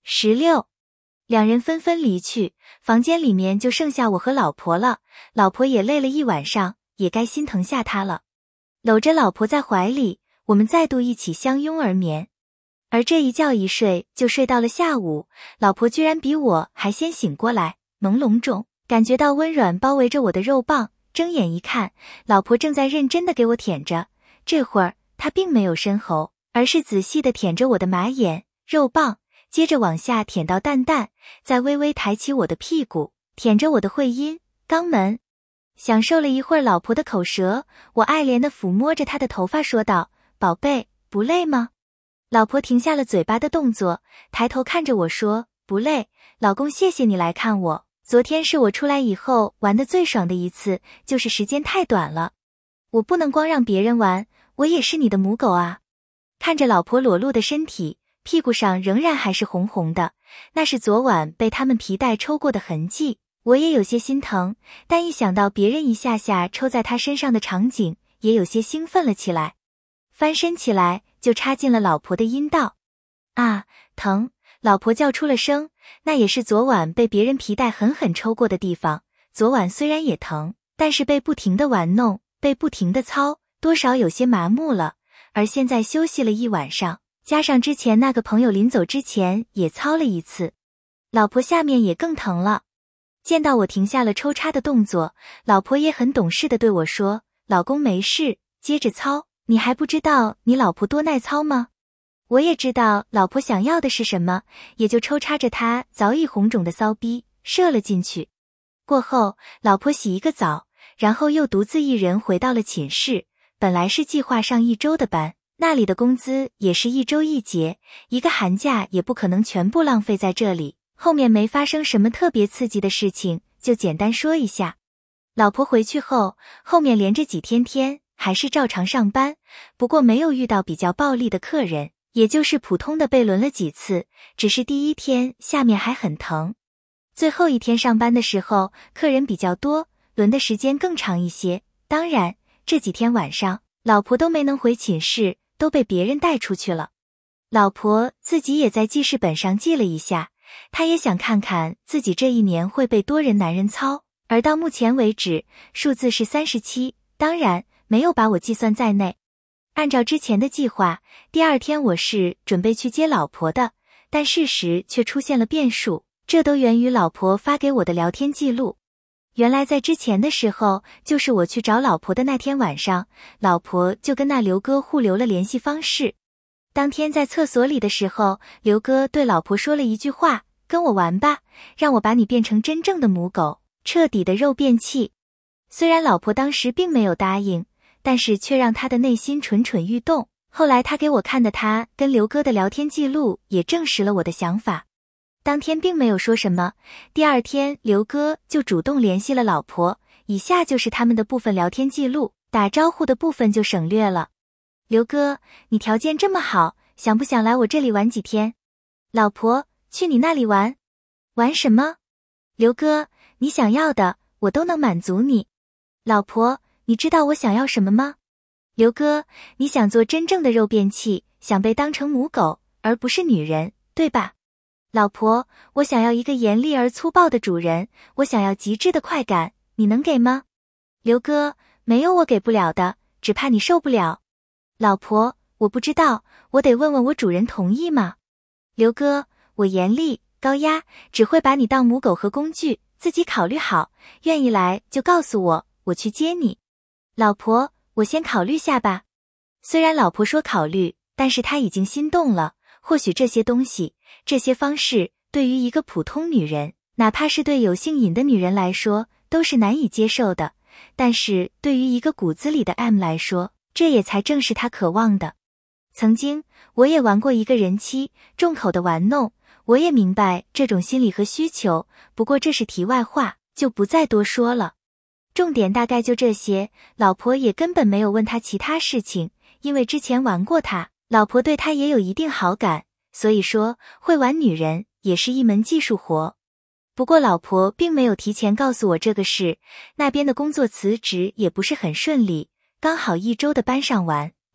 16。两人纷纷离去，房间里面就剩下我和老婆了。老婆也累了一晚上，也该心疼下她了。搂着老婆在怀里，我们再度一起相拥而眠。而这一觉一睡就睡到了下午，老婆居然比我还先醒过来，朦胧中感觉到温软包围着我的肉棒，睁眼一看，老婆正在认真地给我舔着。这会儿她并没有深喉，而是仔细地舔着我的马眼、肉棒，接着往下舔到蛋蛋，再微微抬起我的屁股，舔着我的会阴、肛门。享受了一会儿老婆的口舌，我爱怜地抚摸着她的头发说道：宝贝，不累吗？老婆停下了嘴巴的动作，抬头看着我说：不累，老公谢谢你来看我，昨天是我出来以后玩得最爽的一次，就是时间太短了。我不能光让别人玩，我也是你的母狗啊。看着老婆裸露的身体，屁股上仍然还是红红的，那是昨晚被他们皮带抽过的痕迹。我也有些心疼，但一想到别人一下下抽在他身上的场景，也有些兴奋了起来。翻身起来就插进了老婆的阴道。啊，疼！老婆叫出了声，那也是昨晚被别人皮带狠狠抽过的地方。昨晚虽然也疼，但是被不停地玩弄，被不停地操，多少有些麻木了。而现在休息了一晚上，加上之前那个朋友临走之前也操了一次，老婆下面也更疼了。见到我停下了抽插的动作，老婆也很懂事地对我说：老公没事，接着操，你还不知道你老婆多耐操吗？我也知道老婆想要的是什么，也就抽插着她早已红肿的骚逼，射了进去。过后，老婆洗一个澡，然后又独自一人回到了寝室。本来是计划上1周的班，那里的工资也是1周1节，一个寒假也不可能全部浪费在这里。后面没发生什么特别刺激的事情，就简单说一下。老婆回去后，后面连着几天还是照常上班，不过没有遇到比较暴力的客人，也就是普通的被轮了几次，只是第一天下面还很疼。最后一天上班的时候，客人比较多，轮的时间更长一些。当然，这几天晚上，老婆都没能回寝室，都被别人带出去了。老婆自己也在记事本上记了一下，她也想看看自己这一年会被多人男人操，而到目前为止，数字是37，当然没有把我计算在内。按照之前的计划，第二天我是准备去接老婆的，但事实却出现了变数，这都源于老婆发给我的聊天记录。原来在之前的时候，就是我去找老婆的那天晚上，老婆就跟那刘哥互留了联系方式。当天在厕所里的时候，刘哥对老婆说了一句话：跟我玩吧，让我把你变成真正的母狗，彻底的肉变器。虽然老婆当时并没有答应，但是却让他的内心蠢蠢欲动。后来他给我看的他跟刘哥的聊天记录也证实了我的想法。当天并没有说什么，第二天刘哥就主动联系了老婆，以下就是他们的部分聊天记录，打招呼的部分就省略了。刘哥，你条件这么好，想不想来我这里玩几天？老婆，去你那里玩？玩什么？刘哥，你想要的我都能满足你。老婆，你知道我想要什么吗？刘哥，你想做真正的肉便器，想被当成母狗，而不是女人，对吧？老婆，我想要一个严厉而粗暴的主人，我想要极致的快感，你能给吗？刘哥，没有我给不了的，只怕你受不了。老婆，我不知道，我得问问我主人同意吗？刘哥，我严厉、高压，只会把你当母狗和工具，自己考虑好，愿意来就告诉我，我去接你。老婆，我先考虑下吧。虽然老婆说考虑，但是她已经心动了。或许这些东西，这些方式，对于一个普通女人，哪怕是对有性瘾的女人来说，都是难以接受的。但是对于一个骨子里的 M 来说，这也才正是她渴望的。曾经，我也玩过一个人妻，重口的玩弄，我也明白这种心理和需求，不过这是题外话，就不再多说了。重点大概就这些，老婆也根本没有问他其他事情，因为之前玩过他，老婆对他也有一定好感，所以说会玩女人也是一门技术活。不过老婆并没有提前告诉我这个事，那边的工作辞职也不是很顺利，刚好1周的班上完，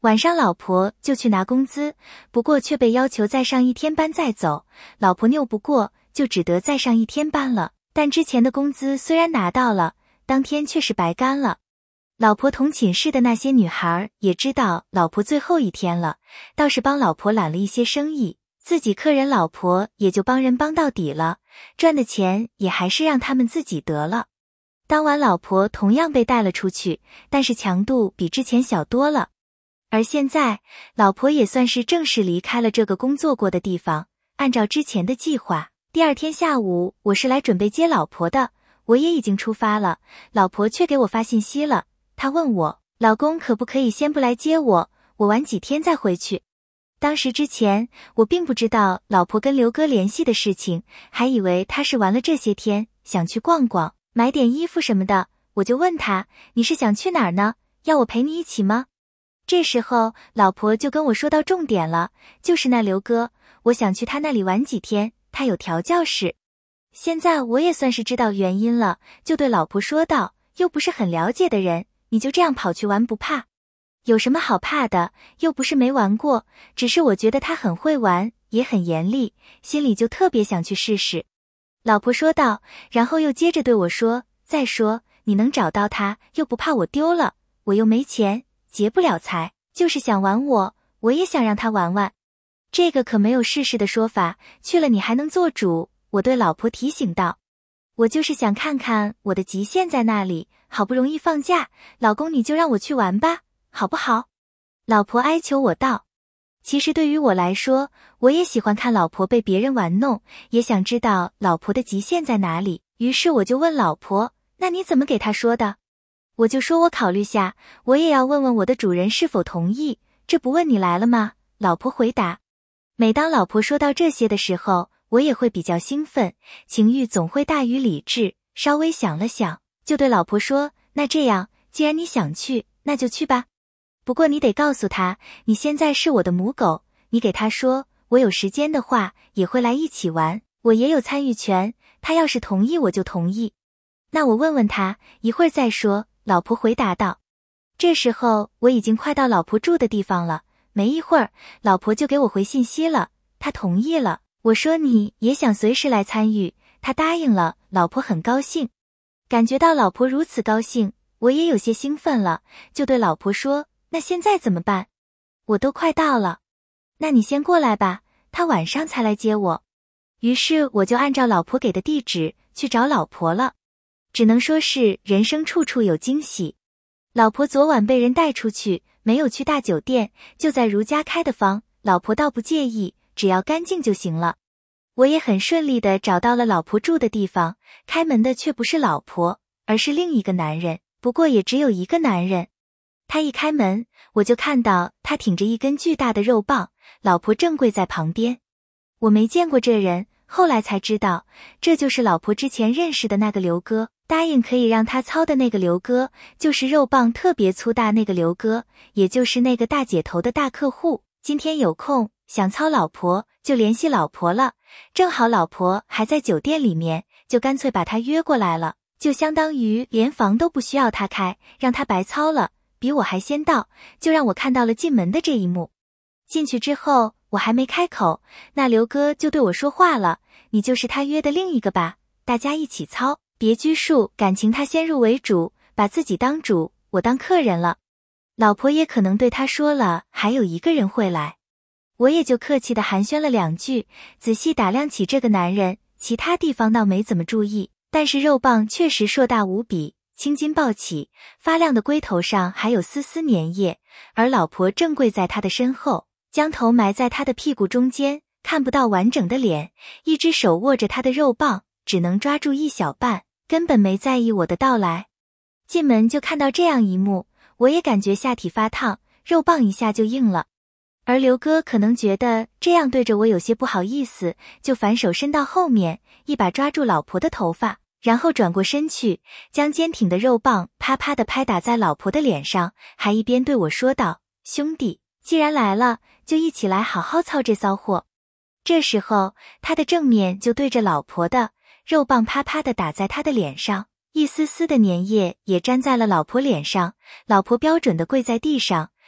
晚上老婆就去拿工资，不过却被要求再上1天班再走，老婆拗不过，就只得再上1天班了。但之前的工资虽然拿到了，当天却是白干了。老婆同寝室的那些女孩也知道老婆最后1天了，倒是帮老婆揽了一些生意，自己客人老婆也就帮人帮到底了，赚的钱也还是让他们自己得了。当晚老婆同样被带了出去，但是强度比之前小多了。而现在，老婆也算是正式离开了这个工作过的地方。按照之前的计划，第2天下午我是来准备接老婆的，我也已经出发了，老婆却给我发信息了。她问我，老公可不可以先不来接我，我晚几天再回去。当时之前，我并不知道老婆跟刘哥联系的事情，还以为他是玩了这些天，想去逛逛，买点衣服什么的。我就问他，你是想去哪儿呢？要我陪你一起吗？这时候老婆就跟我说到重点了，就是那刘哥，我想去他那里玩几天，他有调教室。现在我也算是知道原因了，就对老婆说道，又不是很了解的人，你就这样跑去玩不怕？有什么好怕的，又不是没玩过，只是我觉得他很会玩，也很严厉，心里就特别想去试试。老婆说道，然后又接着对我说，再说你能找到他，又不怕我丢了，我又没钱，结不了财，就是想玩我也想让他玩玩。这个可没有试试的说法，去了你还能做主，我对老婆提醒道。我就是想看看我的极限在那里，好不容易放假，老公你就让我去玩吧，好不好？老婆哀求我道。其实对于我来说，我也喜欢看老婆被别人玩弄，也想知道老婆的极限在哪里，于是我就问老婆，那你怎么给她说的？我就说我考虑下，我也要问问我的主人是否同意，这不问你来了吗？老婆回答。每当老婆说到这些的时候，我也会比较兴奋，情欲总会大于理智，稍微想了想，就对老婆说，那这样，既然你想去，那就去吧。不过你得告诉他，你现在是我的母狗，你给他说，我有时间的话，也会来一起玩，我也有参与权，他要是同意我就同意。那我问问他，一会儿再说，老婆回答道。这时候我已经快到老婆住的地方了，没一会儿，老婆就给我回信息了，她同意了。我说你也想随时来参与，她答应了，老婆很高兴。感觉到老婆如此高兴，我也有些兴奋了，就对老婆说，那现在怎么办？我都快到了。那你先过来吧，她晚上才来接我。于是我就按照老婆给的地址去找老婆了。只能说是人生处处有惊喜。老婆昨晚被人带出去，没有去大酒店，就在如家开的房，老婆倒不介意，只要干净就行了。我也很顺利地找到了老婆住的地方，开门的却不是老婆，而是另一个男人，不过也只有一个男人。他一开门，我就看到他挺着一根巨大的肉棒，老婆正跪在旁边。我没见过这人，后来才知道，这就是老婆之前认识的那个刘哥，答应可以让他操的那个刘哥，就是肉棒特别粗大那个刘哥，也就是那个大姐头的大客户。今天有空，想操老婆，就联系老婆了，正好老婆还在酒店里面，就干脆把他约过来了，就相当于连房都不需要他开，让他白操了，比我还先到，就让我看到了进门的这一幕。进去之后，我还没开口，那刘哥就对我说话了，你就是他约的另一个吧，大家一起操，别拘束感情，他先入为主，把自己当主，我当客人了。老婆也可能对他说了，还有一个人会来。我也就客气地寒暄了2句，仔细打量起这个男人，其他地方倒没怎么注意，但是肉棒确实硕大无比，青筋暴起，发亮的龟头上还有丝丝粘液，而老婆正跪在他的身后，将头埋在他的屁股中间，看不到完整的脸，一只手握着他的肉棒，只能抓住一小半，根本没在意我的到来。进门就看到这样一幕，我也感觉下体发烫，肉棒一下就硬了。而刘哥可能觉得这样对着我有些不好意思，就反手伸到后面，一把抓住老婆的头发，然后转过身去，将坚挺的肉棒啪啪地拍打在老婆的脸上，还一边对我说道，兄弟，既然来了，就一起来好好操这骚货。这时候他的正面就对着老婆的，肉棒啪啪地打在他的脸上，一丝丝的粘液也粘在了老婆脸上，老婆标准地跪在地上，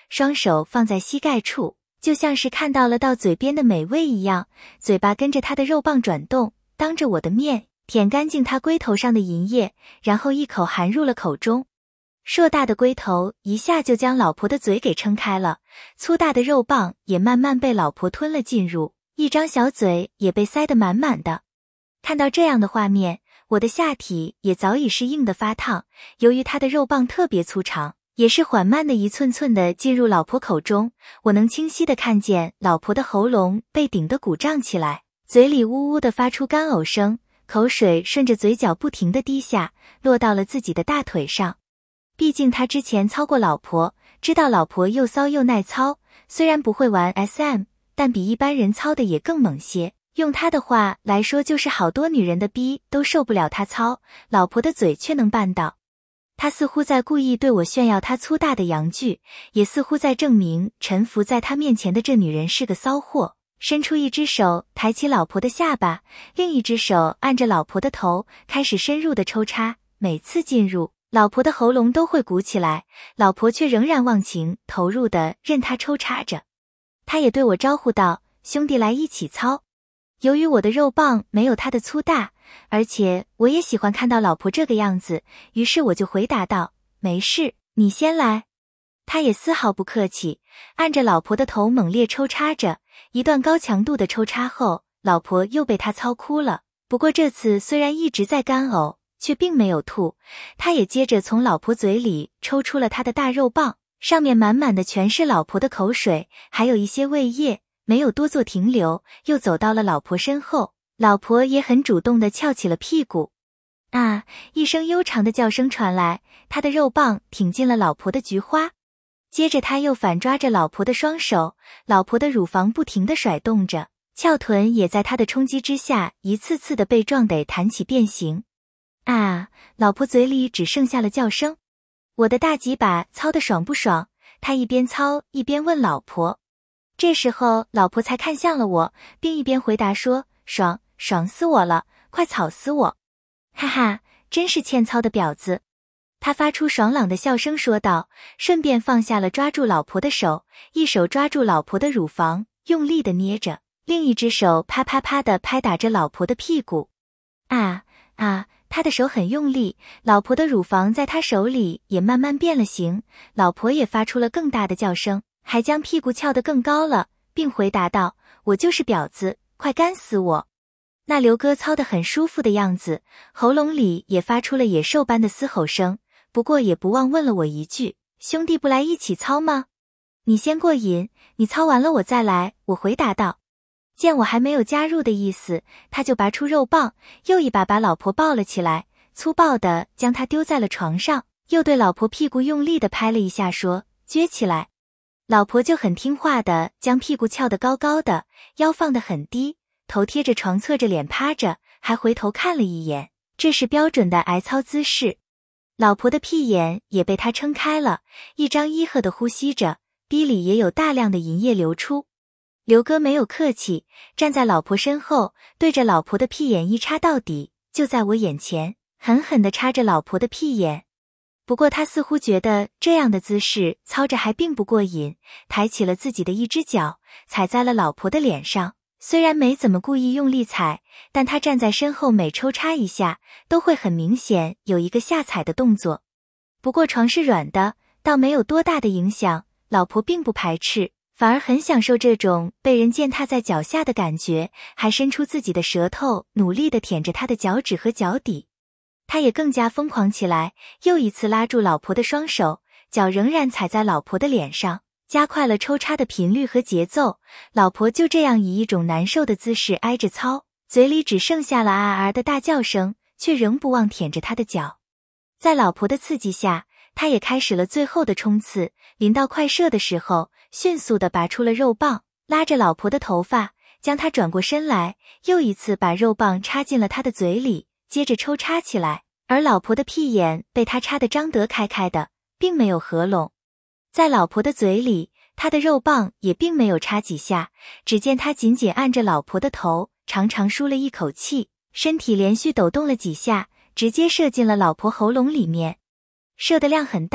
双手放在膝盖处，就像是看到了到嘴边的美味一样，嘴巴跟着他的肉棒转动，当着我的面舔干净他龟头上的银液，然后一口含入了口中。硕大的龟头一下就将老婆的嘴给撑开了，粗大的肉棒也慢慢被老婆吞了进入，一张小嘴也被塞得满满的。看到这样的画面，我的下体也早已是硬得发烫，由于他的肉棒特别粗长，也是缓慢的一寸寸的进入老婆口中，我能清晰的看见老婆的喉咙被顶得鼓胀起来，嘴里呜呜的发出干呕声，口水顺着嘴角不停地滴下，落到了自己的大腿上。毕竟他之前操过老婆，知道老婆又骚又耐操，虽然不会玩 SM， 但比一般人操的也更猛些。用他的话来说，就是好多女人的逼都受不了他操，老婆的嘴却能办到。他似乎在故意对我炫耀他粗大的阳具，也似乎在证明臣服在他面前的这女人是个骚货。伸出一只手抬起老婆的下巴，另一只手按着老婆的头，开始深入的抽插。每次进入，老婆的喉咙都会鼓起来，老婆却仍然忘情投入的任他抽插着。他也对我招呼道：“兄弟来一起操。”由于我的肉棒没有他的粗大，而且我也喜欢看到老婆这个样子，于是我就回答道：“没事，你先来。”他也丝毫不客气，按着老婆的头猛烈抽插着。一段高强度的抽插后，老婆又被他操哭了，不过这次虽然一直在干呕，却并没有吐。他也接着从老婆嘴里抽出了他的大肉棒，上面满满的全是老婆的口水，还有一些胃液，没有多做停留，又走到了老婆身后。老婆也很主动地翘起了屁股。啊！一声悠长的叫声传来，他的肉棒挺进了老婆的菊花。接着他又反抓着老婆的双手，老婆的乳房不停地甩动着，翘臀也在他的冲击之下一次次的被撞得弹起变形。啊！老婆嘴里只剩下了叫声。我的大几把操得爽不爽？他一边操一边问老婆。这时候老婆才看向了我，并一边回答说：“爽，爽死我了，快操死我！”哈哈，真是欠操的婊子。他发出爽朗的笑声说道，顺便放下了抓住老婆的手，一手抓住老婆的乳房，用力的捏着，另一只手啪啪啪的拍打着老婆的屁股。啊！他的手很用力，老婆的乳房在他手里也慢慢变了形，老婆也发出了更大的叫声，还将屁股翘得更高了，并回答道：“我就是婊子，快干死我！”那刘哥操得很舒服的样子，喉咙里也发出了野兽般的嘶吼声，不过也不忘问了我一句：“兄弟不来一起操吗？”“你先过瘾，你操完了我再来。”我回答道。见我还没有加入的意思，他就拔出肉棒，又一把把老婆抱了起来，粗暴地将她丢在了床上，又对老婆屁股用力地拍了一下，说：“撅起来。”老婆就很听话的将屁股翘得高高的，腰放得很低，头贴着床，侧着脸趴着，还回头看了一眼，这是标准的挨操姿势。老婆的屁眼也被他撑开了，一张一合的呼吸着，逼里也有大量的银液流出。刘哥没有客气，站在老婆身后，对着老婆的屁眼一插到底，就在我眼前狠狠地插着老婆的屁眼。不过他似乎觉得这样的姿势操着还并不过瘾，抬起了自己的一只脚，踩在了老婆的脸上。虽然没怎么故意用力踩，但他站在身后每抽插一下，都会很明显有一个下踩的动作。不过床是软的，倒没有多大的影响，老婆并不排斥，反而很享受这种被人践踏在脚下的感觉，还伸出自己的舌头，努力地舔着他的脚趾和脚底。他也更加疯狂起来，又一次拉住老婆的双手，脚仍然踩在老婆的脸上，加快了抽插的频率和节奏。老婆就这样以一种难受的姿势挨着操，嘴里只剩下了啊的大叫声，却仍不忘舔着他的脚。在老婆的刺激下，他也开始了最后的冲刺，临到快射的时候，迅速地拔出了肉棒，拉着老婆的头发，将她转过身来，又一次把肉棒插进了她的嘴里，接着抽插起来，而老婆的屁眼被他插得张得开开的，并没有合拢。在老婆的嘴里，他的肉棒也并没有插几下，只见他紧紧按着老婆的头，长长舒了一口气，身体连续抖动了几下，直接射进了老婆喉咙里面。射的量很大，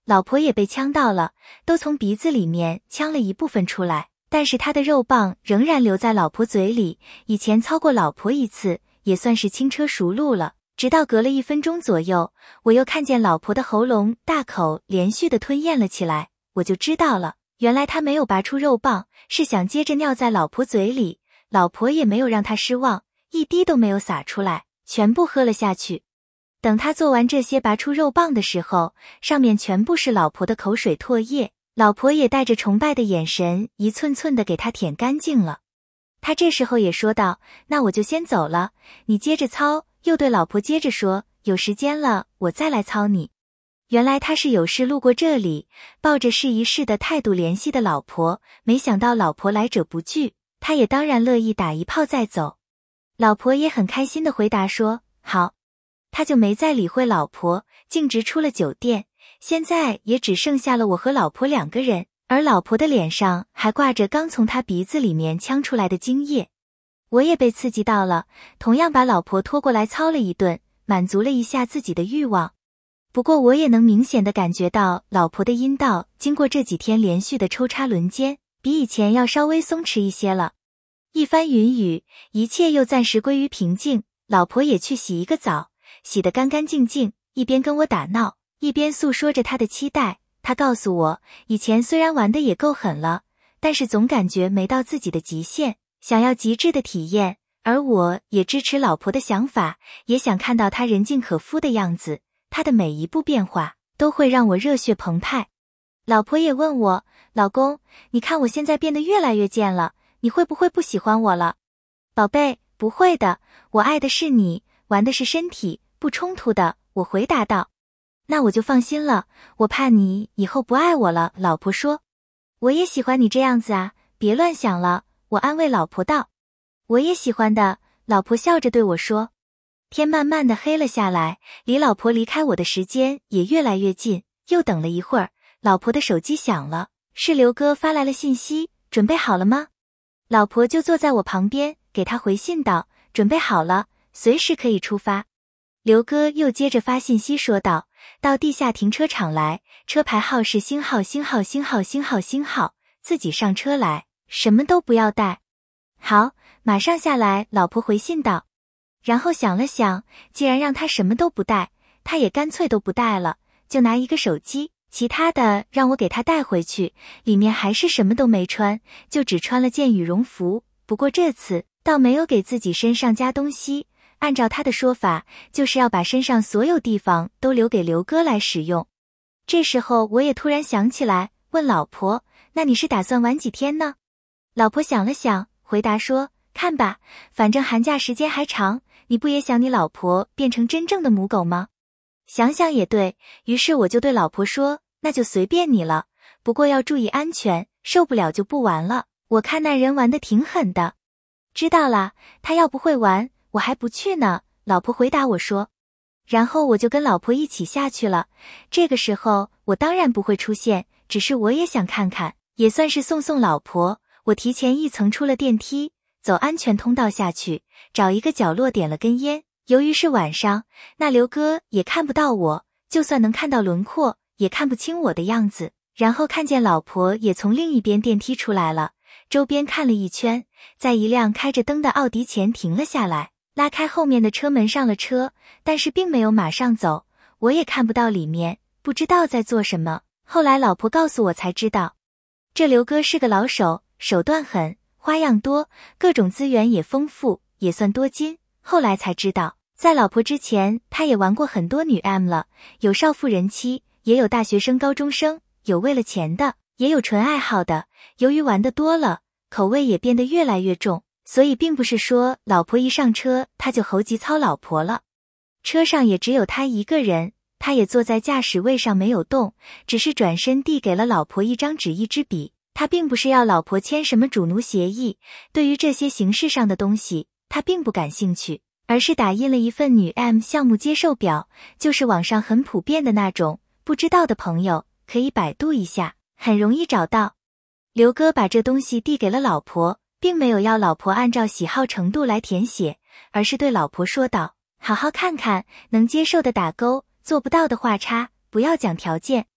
老婆也被呛到了，都从鼻子里面呛了一部分出来，但是他的肉棒仍然留在老婆嘴里。以前操过老婆一次，也算是轻车熟路了。直到隔了1分钟左右，我又看见老婆的喉咙大口连续的吞咽了起来，我就知道了，原来他没有拔出肉棒，是想接着尿在老婆嘴里。老婆也没有让他失望，一滴都没有洒出来，全部喝了下去。等他做完这些拔出肉棒的时候，上面全部是老婆的口水唾液，老婆也带着崇拜的眼神一寸寸的给他舔干净了。他这时候也说道，那我就先走了，你接着操。又对老婆接着说，有时间了我再来操你。原来他是有事路过这里，抱着试一试的态度联系的老婆，没想到老婆来者不拒，他也当然乐意打一炮再走。老婆也很开心的回答说好，他就没再理会老婆，径直出了酒店。现在也只剩下了我和老婆2个人，而老婆的脸上还挂着刚从他鼻子里面呛出来的精液。我也被刺激到了，同样把老婆拖过来操了一顿，满足了一下自己的欲望。不过我也能明显的感觉到老婆的阴道经过这几天连续的抽插轮奸，比以前要稍微松弛一些了。一番云雨，一切又暂时归于平静，老婆也去洗一个澡，洗得干干净净，一边跟我打闹，一边诉说着她的期待。她告诉我，以前虽然玩得也够狠了，但是总感觉没到自己的极限，想要极致的体验，而我也支持老婆的想法，也想看到她人尽可夫的样子，她的每一步变化都会让我热血澎湃。老婆也问我，老公，你看我现在变得越来越贱了，你会不会不喜欢我了？宝贝，不会的，我爱的是你，玩的是身体，不冲突的，我回答道。那我就放心了，我怕你以后不爱我了。老婆说，我也喜欢你这样子啊，别乱想了，我安慰老婆道。我也喜欢的，老婆笑着对我说。天慢慢的黑了下来，离老婆离开我的时间也越来越近。又等了一会儿，老婆的手机响了，是刘哥发来了信息，准备好了吗？老婆就坐在我旁边，给他回信道，准备好了，随时可以出发。刘哥又接着发信息说道，到地下停车场来，车牌号是星号星号星号星号星号，自己上车来，什么都不要带。好，马上下来。老婆回信道。然后想了想，既然让他什么都不带，他也干脆都不带了，就拿一个手机，其他的让我给他带回去。里面还是什么都没穿，就只穿了件羽绒服，不过这次倒没有给自己身上加东西，按照他的说法，就是要把身上所有地方都留给刘哥来使用。这时候我也突然想起来，问老婆，那你是打算玩几天呢？老婆想了想，回答说，看吧，反正寒假时间还长，你不也想你老婆变成真正的母狗吗？想想也对，于是我就对老婆说，那就随便你了，不过要注意安全，受不了就不玩了，我看那人玩得挺狠的。知道啦，他要不会玩，我还不去呢，老婆回答我说。然后我就跟老婆一起下去了。这个时候我当然不会出现，只是我也想看看，也算是送送老婆。我提前1层出了电梯，走安全通道下去，找一个角落点了根烟。由于是晚上，那刘哥也看不到我，就算能看到轮廓，也看不清我的样子。然后看见老婆也从另一边电梯出来了，周边看了一圈，在一辆开着灯的奥迪前停了下来，拉开后面的车门上了车，但是并没有马上走，我也看不到里面，不知道在做什么。后来老婆告诉我才知道，这刘哥是个老手，手段狠，花样多，各种资源也丰富，也算多金。后来才知道，在老婆之前，他也玩过很多女 M 了，有少妇人妻，也有大学生高中生，有为了钱的，也有纯爱好的。由于玩得多了，口味也变得越来越重，所以并不是说老婆一上车他就猴急操老婆了。车上也只有他一个人，他也坐在驾驶位上没有动，只是转身递给了老婆一张纸一支笔。他并不是要老婆签什么主奴协议，对于这些形式上的东西他并不感兴趣，而是打印了一份女 M 项目接受表，就是网上很普遍的那种，不知道的朋友可以百度一下，很容易找到。刘哥把这东西递给了老婆，并没有要老婆按照喜好程度来填写，而是对老婆说道，好好看看，能接受的打勾，做不到的画叉，不要讲条件。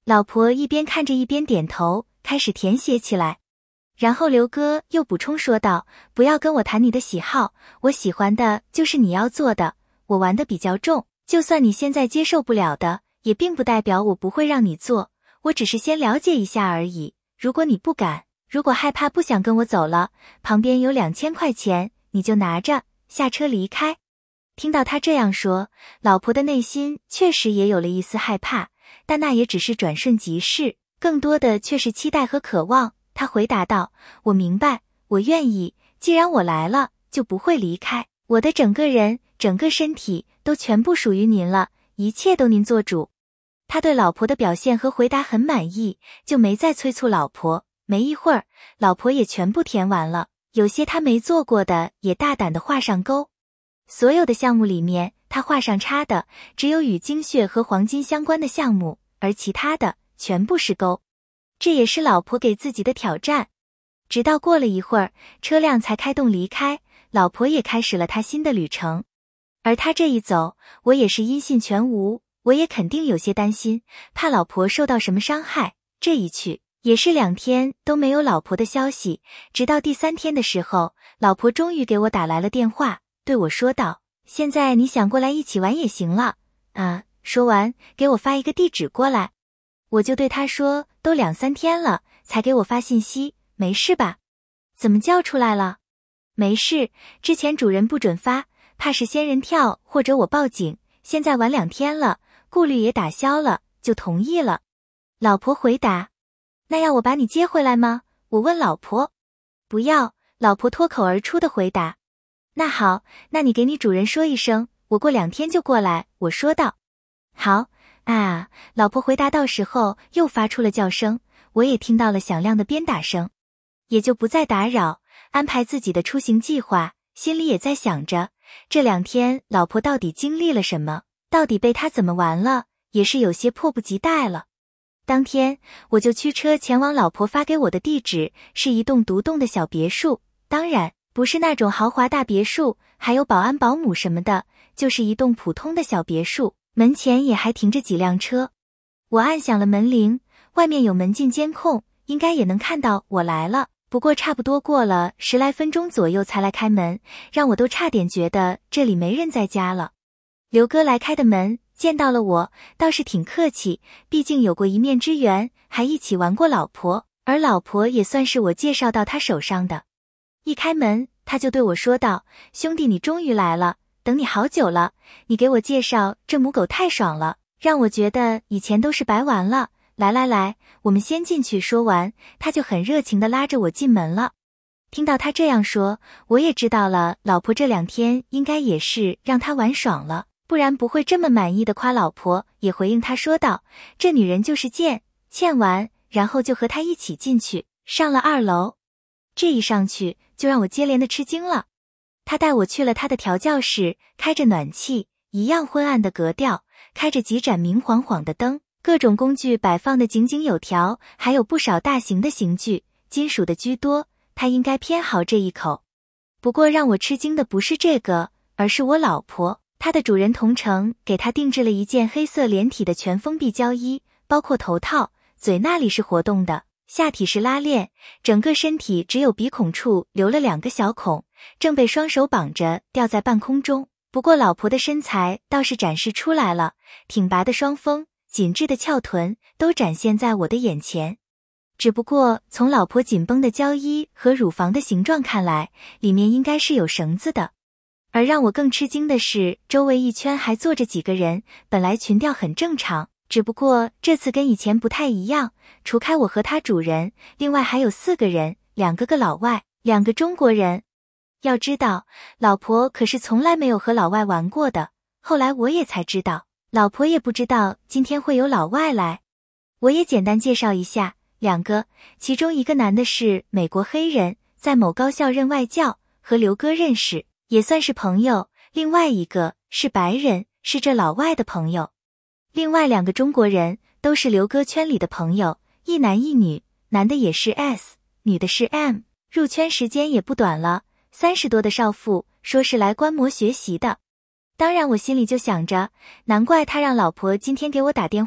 老婆一边看着一边点头，开始填写起来。然后刘哥又补充说道，不要跟我谈你的喜好，我喜欢的就是你要做的，我玩的比较重，就算你现在接受不了的，也并不代表我不会让你做，我只是先了解一下而已。如果你不敢，如果害怕不想跟我走了，旁边有2000块钱，你就拿着，下车离开。听到他这样说，老婆的内心确实也有了一丝害怕，但那也只是转瞬即逝，更多的却是期待和渴望。他回答道，我明白，我愿意，既然我来了，就不会离开，我的整个人，整个身体都全部属于您了，一切都您做主。他对老婆的表现和回答很满意，就没再催促老婆。没一会儿，老婆也全部填完了，有些他没做过的也大胆地画上勾。所有的项目里面，他画上叉的只有与精血和黄金相关的项目，而其他的全部是勾。这也是老婆给自己的挑战。直到过了一会儿，车辆才开动离开，老婆也开始了她新的旅程。而她这一走，我也是音信全无，我也肯定有些担心，怕老婆受到什么伤害。这一去也是2天都没有老婆的消息，直到第3天的时候，老婆终于给我打来了电话，对我说道，现在你想过来一起玩也行了啊。说完给我发一个地址过来。我就对他说，都2、3天了才给我发信息，没事吧？怎么叫出来了？没事，之前主人不准发，怕是仙人跳或者我报警，现在晚2天了，顾虑也打消了，就同意了。老婆回答。那要我把你接回来吗？我问老婆。不要，老婆脱口而出的回答。那好，那你给你主人说一声，我过2天就过来，我说道。好。啊，老婆回答，到时候又发出了叫声，我也听到了响亮的鞭打声，也就不再打扰，安排自己的出行计划，心里也在想着，这2天老婆到底经历了什么，到底被他怎么玩了，也是有些迫不及待了。当天，我就驱车前往老婆发给我的地址，是一栋独栋的小别墅，当然，不是那种豪华大别墅，还有保安保姆什么的，就是一栋普通的小别墅。门前也还停着几辆车，我按响了门铃，外面有门禁监控，应该也能看到我来了。不过差不多过了10来分钟左右才来开门，让我都差点觉得这里没人在家了。刘哥来开的门，见到了我，倒是挺客气，毕竟有过一面之缘，还一起玩过老婆，而老婆也算是我介绍到他手上的。一开门，他就对我说道，兄弟，你终于来了。等你好久了，你给我介绍这母狗太爽了，让我觉得以前都是白玩了。来，我们先进去。说完，他就很热情地拉着我进门了。听到他这样说，我也知道了，老婆这2天应该也是让他玩爽了，不然不会这么满意的夸老婆。也回应他说道，这女人就是贱，欠完，然后就和他一起进去，上了2楼。这一上去就让我接连的吃惊了。他带我去了他的调教室，开着暖气，一样昏暗的格调，开着几盏明晃晃的灯，各种工具摆放的井井有条，还有不少大型的刑具，金属的居多，他应该偏好这一口。不过让我吃惊的不是这个，而是我老婆，她的主人同城给她定制了一件黑色连体的全封闭胶衣，包括头套，嘴那里是活动的，下体是拉链，整个身体只有鼻孔处留了2个小孔，正被双手绑着吊在半空中。不过老婆的身材倒是展示出来了，挺拔的双峰，紧致的翘臀都展现在我的眼前。只不过从老婆紧绷的胶衣和乳房的形状看来，里面应该是有绳子的。而让我更吃惊的是，周围一圈还坐着几个人，本来群调很正常，只不过这次跟以前不太一样，除开我和他主人，另外还有4个人，2个老外，2个中国人。要知道，老婆可是从来没有和老外玩过的，后来我也才知道，老婆也不知道今天会有老外来。我也简单介绍一下，2个，其中一个男的是美国黑人，在某高校任外教，和刘哥认识，也算是朋友，另外一个是白人，是这老外的朋友。另外2个中国人都是刘哥圈里的朋友，一男一女，男的也是 S， 女的是 M， 入圈时间也不短了，30多的少妇，说是来观摩学习的。当然我心里就想着，难怪他让老婆今天给我打电话，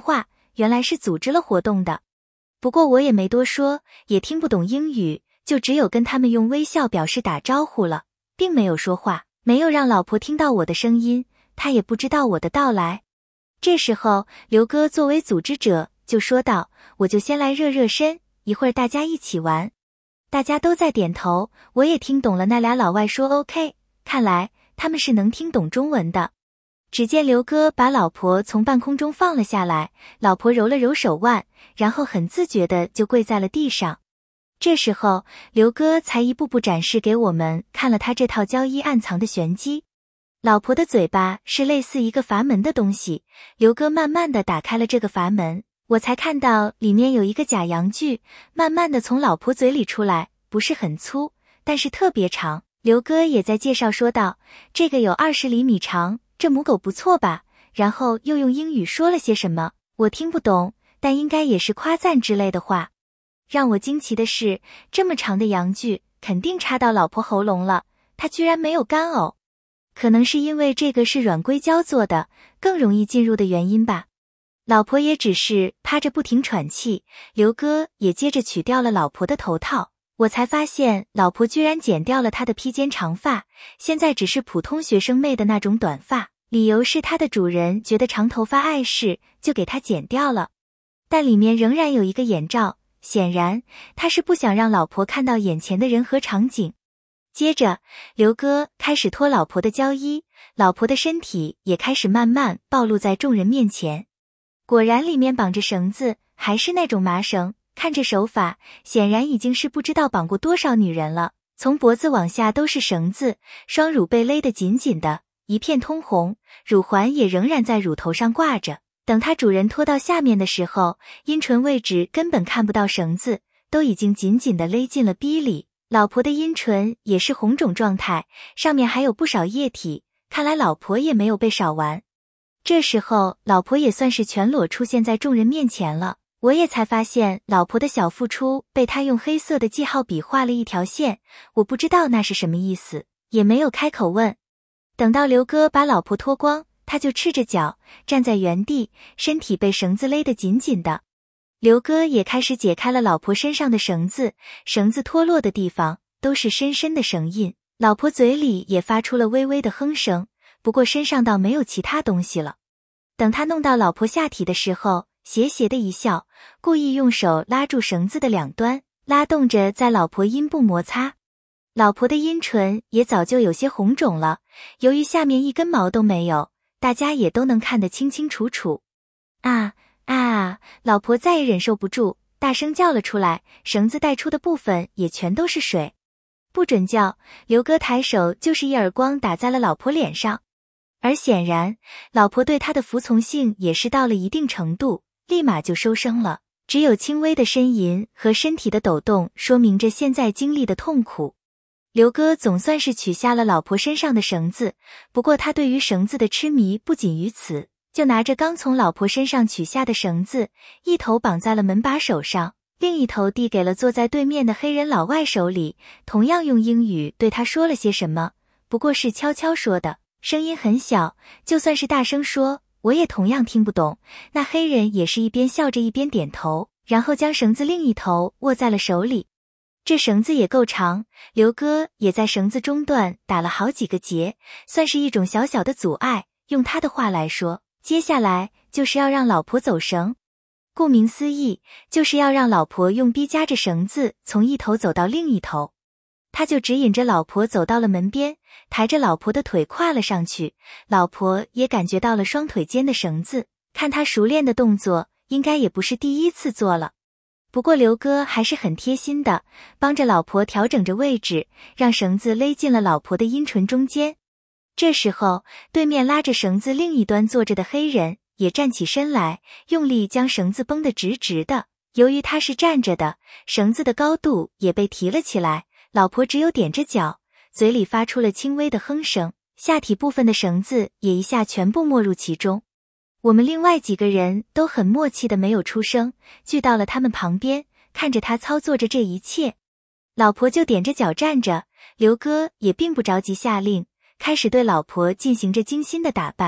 原来是组织了活动的。不过我也没多说，也听不懂英语，就只有跟他们用微笑表示打招呼了，并没有说话，没有让老婆听到我的声音，她也不知道我的到来。这时候，刘哥作为组织者就说道：“我就先来热热身，一会儿大家一起玩。”大家都在点头，我也听懂了那俩老外说 OK， 看来他们是能听懂中文的。只见刘哥把老婆从半空中放了下来，老婆揉了揉手腕，然后很自觉地就跪在了地上。这时候，刘哥才一步步展示给我们看了他这套交衣暗藏的玄机。老婆的嘴巴是类似一个阀门的东西，刘哥慢慢地打开了这个阀门，我才看到里面有一个假阳具，慢慢地从老婆嘴里出来，不是很粗，但是特别长。刘哥也在介绍说道，这个有20厘米长，这母狗不错吧？然后又用英语说了些什么，我听不懂，但应该也是夸赞之类的话。让我惊奇的是，这么长的阳具肯定插到老婆喉咙了，她居然没有干呕。可能是因为这个是软硅胶做的，更容易进入的原因吧。老婆也只是趴着不停喘气，刘哥也接着取掉了老婆的头套，我才发现老婆居然剪掉了她的披肩长发，现在只是普通学生妹的那种短发，理由是她的主人觉得长头发碍事，就给她剪掉了。但里面仍然有一个眼罩，显然他是不想让老婆看到眼前的人和场景。接着，刘哥开始脱老婆的胶衣，老婆的身体也开始慢慢暴露在众人面前。果然里面绑着绳子，还是那种麻绳，看这手法，显然已经是不知道绑过多少女人了。从脖子往下都是绳子，双乳被勒得紧紧的，一片通红，乳环也仍然在乳头上挂着。等他主人拖到下面的时候，阴唇位置根本看不到绳子，都已经紧紧地勒进了逼里。老婆的阴唇也是红肿状态，上面还有不少液体，看来老婆也没有被少完。这时候老婆也算是全裸出现在众人面前了，我也才发现老婆的小腹处被他用黑色的记号笔画了一条线，我不知道那是什么意思，也没有开口问。等到刘哥把老婆脱光，他就赤着脚站在原地，身体被绳子勒得紧紧的。刘哥也开始解开了老婆身上的绳子，绳子脱落的地方都是深深的绳印，老婆嘴里也发出了微微的哼声，不过身上倒没有其他东西了。等他弄到老婆下体的时候，斜斜的一笑，故意用手拉住绳子的两端，拉动着在老婆阴部摩擦。老婆的阴唇也早就有些红肿了，由于下面一根毛都没有，大家也都能看得清清楚楚。老婆再也忍受不住，大声叫了出来，绳子带出的部分也全都是水。不准叫，刘哥抬手就是一耳光打在了老婆脸上。而显然，老婆对他的服从性也是到了一定程度，立马就收声了，只有轻微的呻吟和身体的抖动说明着现在经历的痛苦。刘哥总算是取下了老婆身上的绳子，不过他对于绳子的痴迷不仅于此，就拿着刚从老婆身上取下的绳子，一头绑在了门把手上，另一头递给了坐在对面的黑人老外手里，同样用英语对他说了些什么，不过是悄悄说的，声音很小，就算是大声说，我也同样听不懂。那黑人也是一边笑着一边点头，然后将绳子另一头握在了手里。这绳子也够长，刘哥也在绳子中段打了好几个结，算是一种小小的阻碍。用他的话来说，接下来就是要让老婆走绳。顾名思义，就是要让老婆用逼夹着绳子从一头走到另一头。他就指引着老婆走到了门边，抬着老婆的腿跨了上去，老婆也感觉到了双腿间的绳子，看他熟练的动作，应该也不是第一次做了。不过刘哥还是很贴心的，帮着老婆调整着位置，让绳子勒进了老婆的阴唇中间。这时候，对面拉着绳子另一端坐着的黑人也站起身来，用力将绳子绷得直直的。由于他是站着的，绳子的高度也被提了起来，老婆只有踮着脚，嘴里发出了轻微的哼声，下体部分的绳子也一下全部没入其中。我们另外几个人都很默契的没有出声，聚到了他们旁边，看着他操作着这一切。老婆就踮着脚站着，刘哥也并不着急下令，开始对老婆进行着精心的打扮，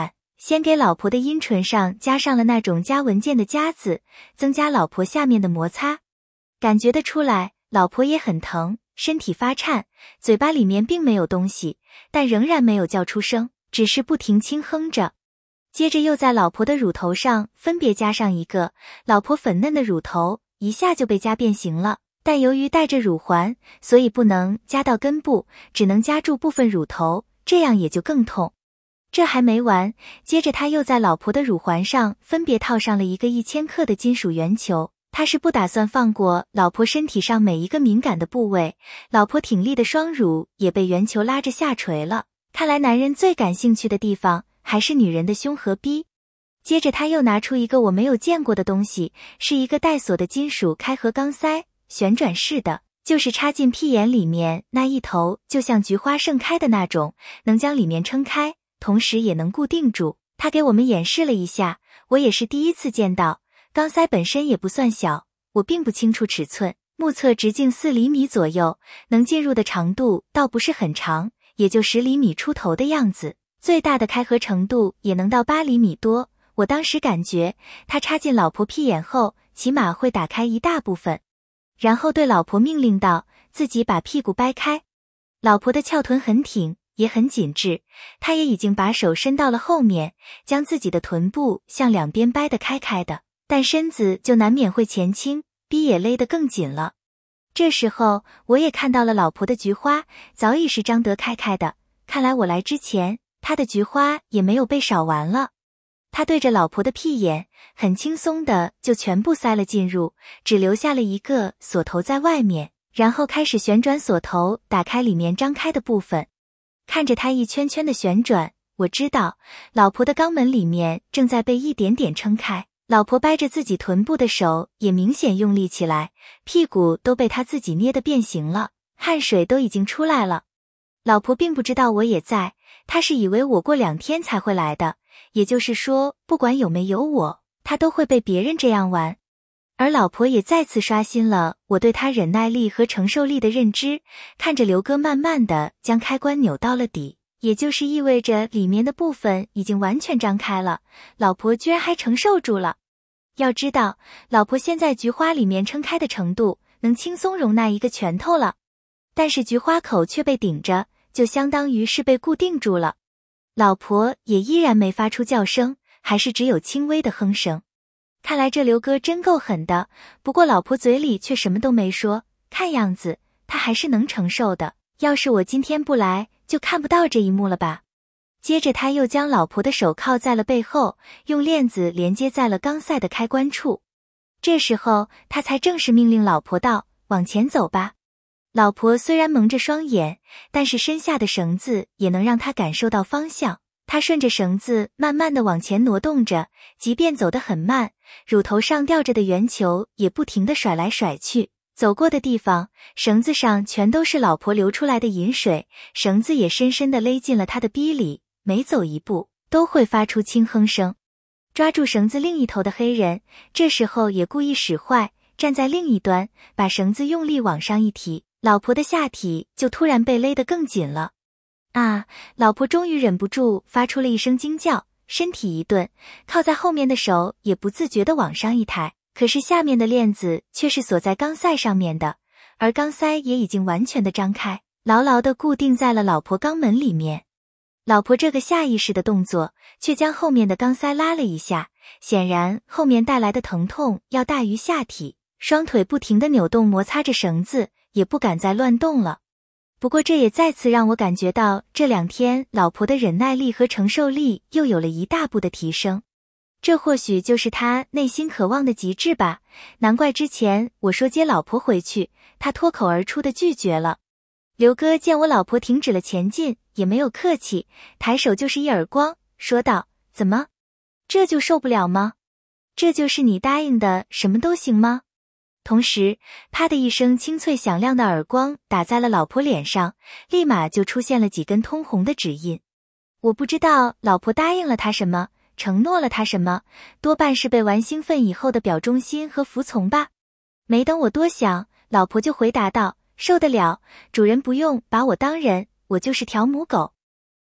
先给老婆的阴唇上加上了那种夹文件的夹子，增加老婆下面的摩擦。感觉得出来，老婆也很疼，身体发颤，嘴巴里面并没有东西，但仍然没有叫出声，只是不停轻哼着。接着又在老婆的乳头上分别加上一个，老婆粉嫩的乳头一下就被夹变形了，但由于带着乳环，所以不能夹到根部，只能夹住部分乳头，这样也就更痛。这还没完，接着他又在老婆的乳环上分别套上了一个1000克的金属圆球，他是不打算放过老婆身体上每一个敏感的部位，老婆挺立的双乳也被圆球拉着下垂了，看来男人最感兴趣的地方还是女人的胸和逼。接着他又拿出一个我没有见过的东西，是一个带锁的金属开合钢塞，旋转式的，就是插进屁眼里面那一头就像菊花盛开的那种，能将里面撑开，同时也能固定住。他给我们演示了一下，我也是第一次见到。钢塞本身也不算小，我并不清楚尺寸，目测直径4厘米左右，能进入的长度倒不是很长，也就10厘米出头的样子，最大的开合程度也能到8厘米多。我当时感觉它插进老婆屁眼后，起码会打开一大部分。然后对老婆命令道，自己把屁股掰开。老婆的翘臀很挺，也很紧致，她也已经把手伸到了后面，将自己的臀部向两边掰得开开的，但身子就难免会前倾，逼也勒得更紧了。这时候我也看到了老婆的菊花早已是张得开开的，看来我来之前她的菊花也没有被少完了。他对着老婆的屁眼很轻松的就全部塞了进入，只留下了一个锁头在外面，然后开始旋转锁头，打开里面张开的部分。看着他一圈圈的旋转，我知道老婆的肛门里面正在被一点点撑开，老婆掰着自己臀部的手也明显用力起来，屁股都被他自己捏得变形了，汗水都已经出来了。老婆并不知道我也在，她是以为我过2天才会来的，也就是说不管有没有我，她都会被别人这样玩。而老婆也再次刷新了我对她忍耐力和承受力的认知，看着刘哥慢慢的将开关扭到了底，也就是意味着里面的部分已经完全张开了，老婆居然还承受住了。要知道，老婆现在菊花里面撑开的程度能轻松容纳一个拳头了，但是菊花口却被顶着，就相当于是被固定住了。老婆也依然没发出叫声，还是只有轻微的哼声。看来这刘哥真够狠的，不过老婆嘴里却什么都没说，看样子他还是能承受的，要是我今天不来，就看不到这一幕了吧。接着他又将老婆的手铐在了背后，用链子连接在了钢塞的开关处。这时候他才正式命令老婆道，往前走吧。老婆虽然蒙着双眼，但是身下的绳子也能让她感受到方向。她顺着绳子慢慢地往前挪动着，即便走得很慢，乳头上吊着的圆球也不停地甩来甩去。走过的地方，绳子上全都是老婆流出来的饮水，绳子也深深地勒进了她的逼里，每走一步都会发出轻哼声。抓住绳子另一头的黑人，这时候也故意使坏，站在另一端，把绳子用力往上一提，老婆的下体就突然被勒得更紧了。啊！老婆终于忍不住发出了一声惊叫，身体一顿，靠在后面的手也不自觉地往上一抬，可是下面的链子却是锁在钢塞上面的，而钢塞也已经完全的张开，牢牢地固定在了老婆肛门里面。老婆这个下意识的动作，却将后面的钢塞拉了一下，显然后面带来的疼痛要大于下体，双腿不停地扭动摩擦着绳子，也不敢再乱动了。不过这也再次让我感觉到这2天老婆的忍耐力和承受力又有了一大步的提升。这或许就是他内心渴望的极致吧，难怪之前我说接老婆回去，他脱口而出的拒绝了。刘哥见我老婆停止了前进，也没有客气，抬手就是一耳光，说道，怎么？这就受不了吗？这就是你答应的什么都行吗？同时，啪的一声清脆响亮的耳光打在了老婆脸上，立马就出现了几根通红的指印。我不知道老婆答应了他什么，承诺了他什么，多半是被玩兴奋以后的表忠心和服从吧。没等我多想，老婆就回答道，受得了，主人不用把我当人，我就是条母狗。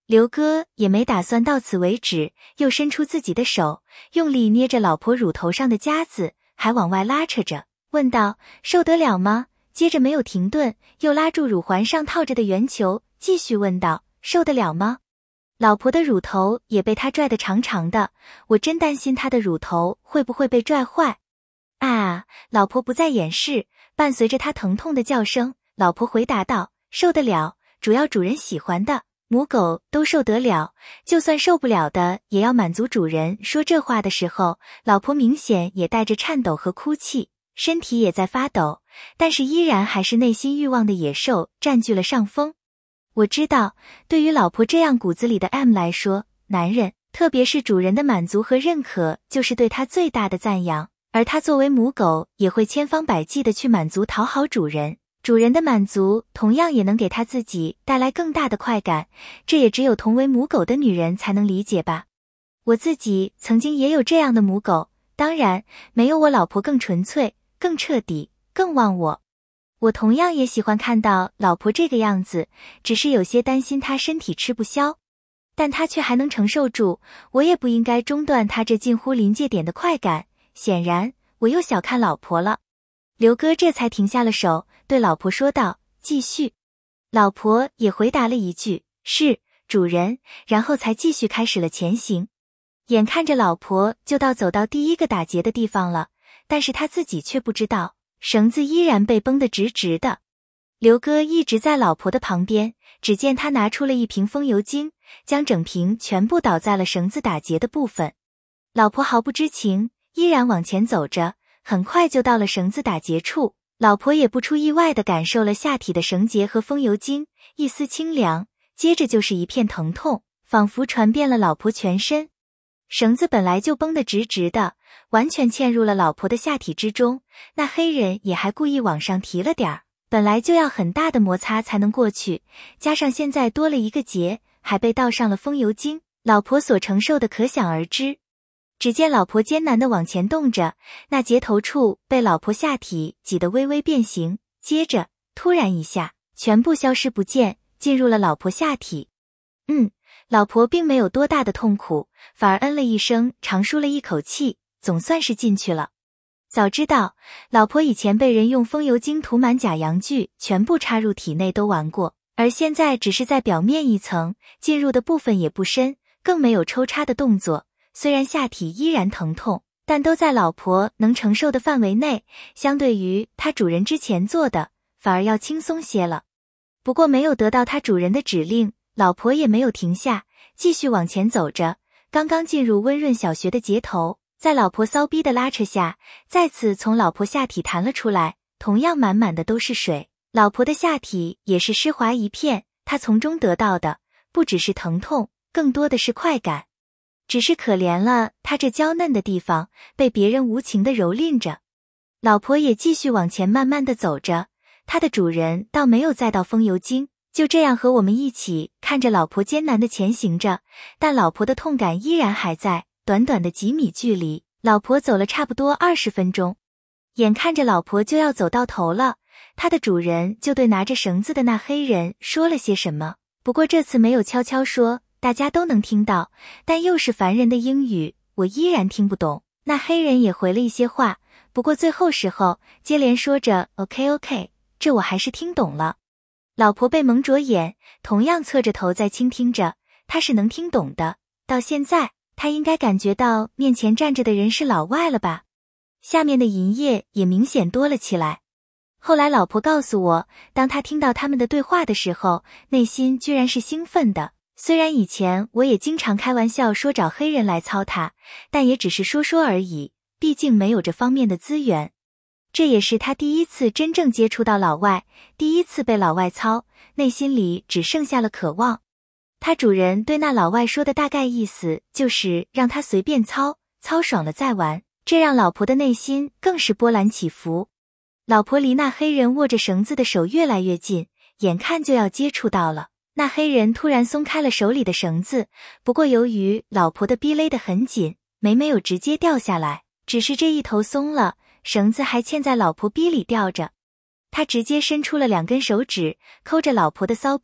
刘哥也没打算到此为止，又伸出自己的手，用力捏着老婆乳头上的夹子，还往外拉扯着，问道：受得了吗？接着没有停顿，又拉住乳环上套着的圆球，继续问道：受得了吗？老婆的乳头也被他拽得长长的，我真担心他的乳头会不会被拽坏。啊！老婆不再掩饰，伴随着他疼痛的叫声，老婆回答道：受得了，主要主人喜欢的，母狗都受得了，就算受不了的也要满足主人。说这话的时候，老婆明显也带着颤抖和哭泣，身体也在发抖，但是依然还是内心欲望的野兽占据了上风。我知道，对于老婆这样骨子里的 M 来说，男人，特别是主人的满足和认可，就是对他最大的赞扬，而他作为母狗，也会千方百计地去满足讨好主人。主人的满足同样也能给他自己带来更大的快感，这也只有同为母狗的女人才能理解吧。我自己曾经也有这样的母狗，当然没有我老婆更纯粹、更彻底、更忘我。我同样也喜欢看到老婆这个样子，只是有些担心她身体吃不消，但她却还能承受住，我也不应该中断她这近乎临界点的快感。显然我又小看老婆了。刘哥这才停下了手，对老婆说道：继续。老婆也回答了一句：是，主人，然后才继续开始了前行。眼看着老婆就走到第一个打结的地方了，但是他自己却不知道，绳子依然被绷得直直的。刘哥一直在老婆的旁边，只见他拿出了一瓶风油精，将整瓶全部倒在了绳子打结的部分。老婆毫不知情，依然往前走着，很快就到了绳子打结处。老婆也不出意外地感受了下体的绳结和风油精，一丝清凉，接着就是一片疼痛，仿佛传遍了老婆全身。绳子本来就绷得直直的，完全嵌入了老婆的下体之中，那黑人也还故意往上提了点儿，本来就要很大的摩擦才能过去，加上现在多了一个结，还被倒上了风油精，老婆所承受的可想而知。只见老婆艰难地往前动着，那结头处被老婆下体挤得微微变形，接着突然一下全部消失不见，进入了老婆下体。老婆并没有多大的痛苦，反而嗯了一声，长舒了一口气，总算是进去了。早知道老婆以前被人用风油精涂满假阳具全部插入体内都玩过，而现在只是在表面一层，进入的部分也不深，更没有抽插的动作，虽然下体依然疼痛，但都在老婆能承受的范围内，相对于她主人之前做的，反而要轻松些了。不过没有得到她主人的指令，老婆也没有停下，继续往前走着，刚刚进入温润小穴的结头，在老婆骚逼的拉扯下，再次从老婆下体弹了出来，同样满满的都是水，老婆的下体也是湿滑一片，她从中得到的不只是疼痛，更多的是快感。只是可怜了她这娇嫩的地方，被别人无情地蹂躏着。老婆也继续往前慢慢地走着，她的主人倒没有再倒风油精，就这样和我们一起看着老婆艰难地前行着，但老婆的痛感依然还在。短短的几米距离，老婆走了差不多20分钟，眼看着老婆就要走到头了，她的主人就对拿着绳子的那黑人说了些什么，不过这次没有悄悄说，大家都能听到，但又是凡人的英语，我依然听不懂。那黑人也回了一些话，不过最后时候接连说着 OK， 这我还是听懂了。老婆被蒙着眼，同样侧着头在倾听着，她是能听懂的。到现在，她应该感觉到面前站着的人是老外了吧？下面的银液也明显多了起来。后来老婆告诉我，当她听到他们的对话的时候，内心居然是兴奋的。虽然以前我也经常开玩笑说找黑人来操她，但也只是说说而已，毕竟没有这方面的资源。这也是他第一次真正接触到老外，第一次被老外操，内心里只剩下了渴望。他主人对那老外说的大概意思就是让他随便操，操爽了再玩，这让老婆的内心更是波澜起伏。老婆离那黑人握着绳子的手越来越近，眼看就要接触到了，那黑人突然松开了手里的绳子，不过由于老婆的逼勒得很紧，没有直接掉下来，只是这一头松了，绳子还嵌在老婆逼里吊着。他直接伸出了2根手指，抠着老婆的骚逼，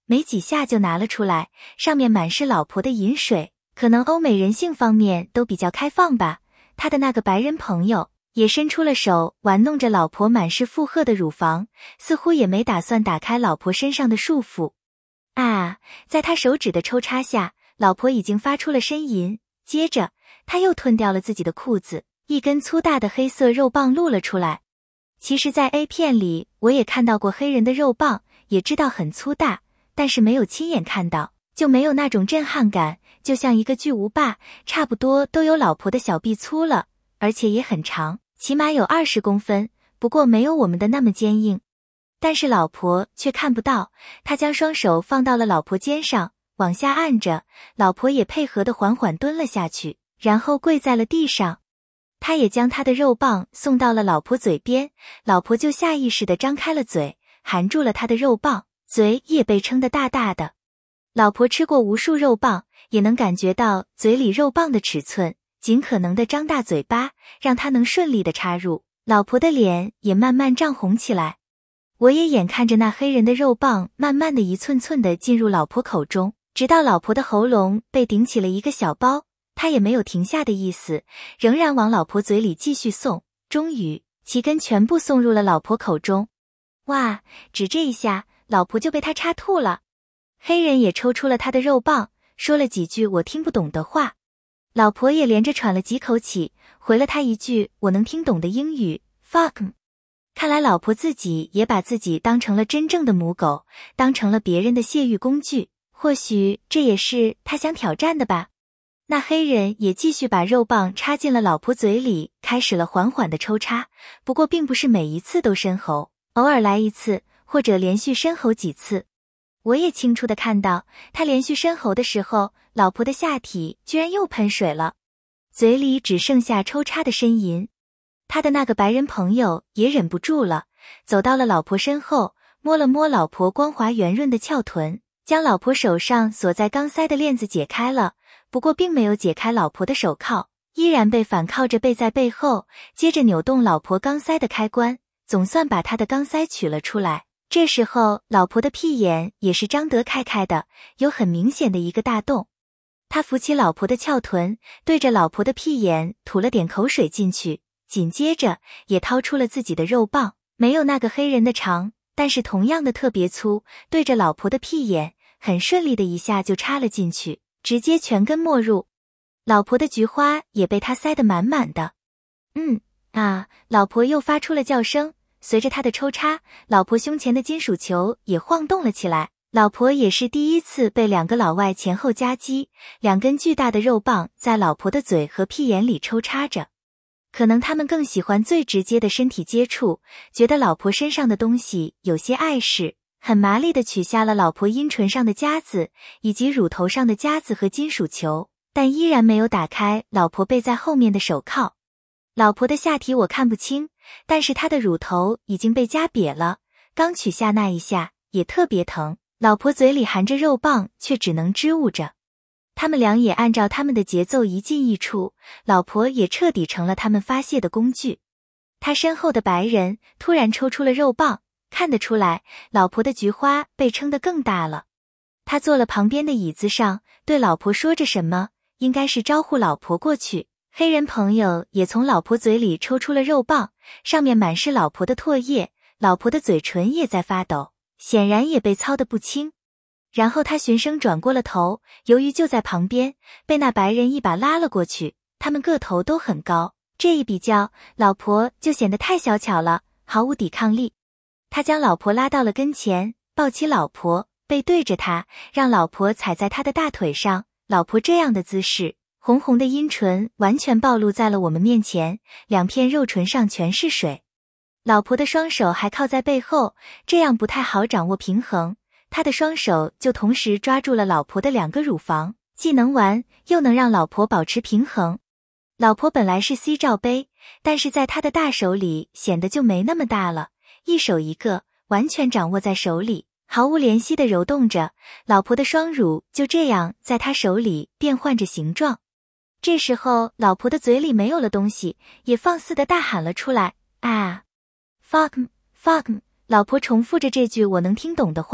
没几下就拿了出来，上面满是老婆的饮水。可能欧美人性方面都比较开放吧，他的那个白人朋友也伸出了手，玩弄着老婆满是负荷的乳房，似乎也没打算打开老婆身上的束缚。啊，在他手指的抽插下，老婆已经发出了呻吟，接着他又吞掉了自己的裤子，一根粗大的黑色肉棒露了出来。其实在 A 片里我也看到过黑人的肉棒，也知道很粗大，但是没有亲眼看到，就没有那种震撼感，就像一个巨无霸，差不多都有老婆的小臂粗了，而且也很长，起码有20公分，不过没有我们的那么坚硬。但是老婆却看不到，他将双手放到了老婆肩上，往下按着，老婆也配合地缓缓蹲了下去，然后跪在了地上。他也将他的肉棒送到了老婆嘴边，老婆就下意识地张开了嘴，含住了他的肉棒，嘴也被撑得大大的。老婆吃过无数肉棒，也能感觉到嘴里肉棒的尺寸，尽可能地张大嘴巴，让他能顺利地插入。老婆的脸也慢慢涨红起来。我也眼看着那黑人的肉棒慢慢地一寸寸地进入老婆口中，直到老婆的喉咙被顶起了一个小包，他也没有停下的意思，仍然往老婆嘴里继续送。终于其根全部送入了老婆口中。哇，只这一下，老婆就被他插吐了。黑人也抽出了他的肉棒，说了几句我听不懂的话。老婆也连着喘了几口气，回了他一句我能听懂的英语 fuck。 看来老婆自己也把自己当成了真正的母狗，当成了别人的泄欲工具，或许这也是他想挑战的吧。那黑人也继续把肉棒插进了老婆嘴里，开始了缓缓的抽插，不过并不是每一次都深喉，偶尔来一次，或者连续深喉几次。我也清楚地看到，他连续深喉的时候，老婆的下体居然又喷水了，嘴里只剩下抽插的呻吟。他的那个白人朋友也忍不住了，走到了老婆身后，摸了摸老婆光滑圆润的翘臀，将老婆手上锁在钢塞的链子解开了，不过并没有解开老婆的手铐，依然被反铐着背在背后，接着扭动老婆钢塞的开关，总算把她的钢塞取了出来。这时候老婆的屁眼也是张得开开的，有很明显的一个大洞。他扶起老婆的翘臀，对着老婆的屁眼吐了点口水进去，紧接着也掏出了自己的肉棒，没有那个黑人的长，但是同样的特别粗，对着老婆的屁眼很顺利的一下就插了进去，直接全根没入。老婆的菊花也被他塞得满满的。老婆又发出了叫声，随着他的抽插，老婆胸前的金属球也晃动了起来。老婆也是第一次被两个老外前后夹击，两根巨大的肉棒在老婆的嘴和屁眼里抽插着。可能他们更喜欢最直接的身体接触，觉得老婆身上的东西有些碍事，很麻利地取下了老婆阴唇上的夹子，以及乳头上的夹子和金属球，但依然没有打开老婆背在后面的手铐。老婆的下体我看不清，但是她的乳头已经被夹瘪了，刚取下那一下也特别疼，老婆嘴里含着肉棒却只能支吾着。他们俩也按照他们的节奏一进一出，老婆也彻底成了他们发泄的工具。他身后的白人突然抽出了肉棒，看得出来老婆的菊花被撑得更大了。他坐了旁边的椅子上，对老婆说着什么，应该是招呼老婆过去。黑人朋友也从老婆嘴里抽出了肉棒，上面满是老婆的唾液，老婆的嘴唇也在发抖，显然也被操得不轻。然后他循声转过了头，由于就在旁边，被那白人一把拉了过去，他们个头都很高，这一比较，老婆就显得太小巧了，毫无抵抗力。他将老婆拉到了跟前，抱起老婆，背对着他，让老婆踩在他的大腿上。老婆这样的姿势，红红的阴唇完全暴露在了我们面前，两片肉唇上全是水。老婆的双手还靠在背后，这样不太好掌握平衡，他的双手就同时抓住了老婆的两个乳房，既能玩，又能让老婆保持平衡。老婆本来是 C 罩杯，但是在他的大手里显得就没那么大了，一手一个，完全掌握在手里，毫无怜惜地揉动着，老婆的双乳就这样在他手里变换着形状。这时候老婆的嘴里没有了东西，也放肆地大喊了出来，啊 fuck fuck。 老婆重复着这句我能听懂的话，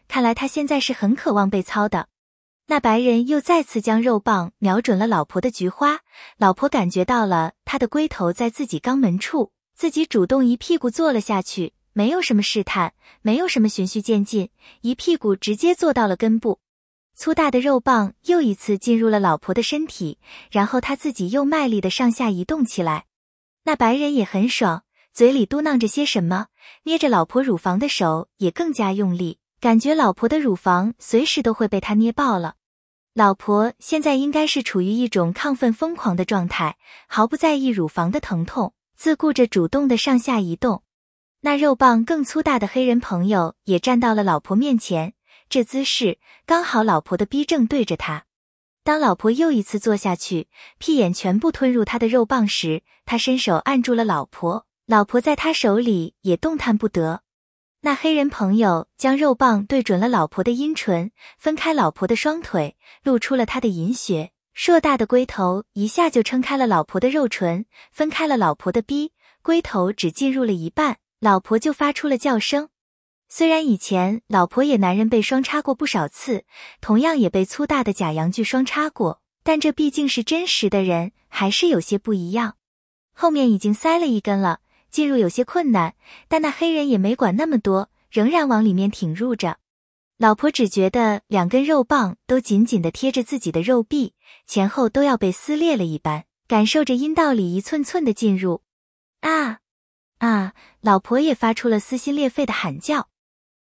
看来他现在是很渴望被操的。那白人又再次将肉棒瞄准了老婆的菊花，老婆感觉到了他的龟头在自己肛门处，自己主动一屁股坐了下去，没有什么试探，没有什么循序渐进，一屁股直接坐到了根部。粗大的肉棒又一次进入了老婆的身体，然后他自己又卖力地上下移动起来。那白人也很爽，嘴里嘟囔着些什么，捏着老婆乳房的手也更加用力，感觉老婆的乳房随时都会被他捏爆了。老婆现在应该是处于一种亢奋疯狂的状态，毫不在意乳房的疼痛，自顾着主动的上下移动。那肉棒更粗大的黑人朋友也站到了老婆面前，这姿势刚好老婆的逼正对着他。当老婆又一次坐下去，屁眼全部吞入他的肉棒时，他伸手按住了老婆，老婆在他手里也动弹不得。那黑人朋友将肉棒对准了老婆的阴唇，分开老婆的双腿，露出了她的银穴，硕大的龟头一下就撑开了老婆的肉唇，分开了老婆的逼，龟头只进入了一半，老婆就发出了叫声。虽然以前老婆也男人被双插过不少次，同样也被粗大的假阳具双插过，但这毕竟是真实的人，还是有些不一样。后面已经塞了一根了，进入有些困难，但那黑人也没管那么多，仍然往里面挺入着。老婆只觉得两根肉棒都紧紧地贴着自己的肉壁，前后都要被撕裂了一般，感受着阴道里一寸寸的进入。啊！老婆也发出了撕心裂肺的喊叫。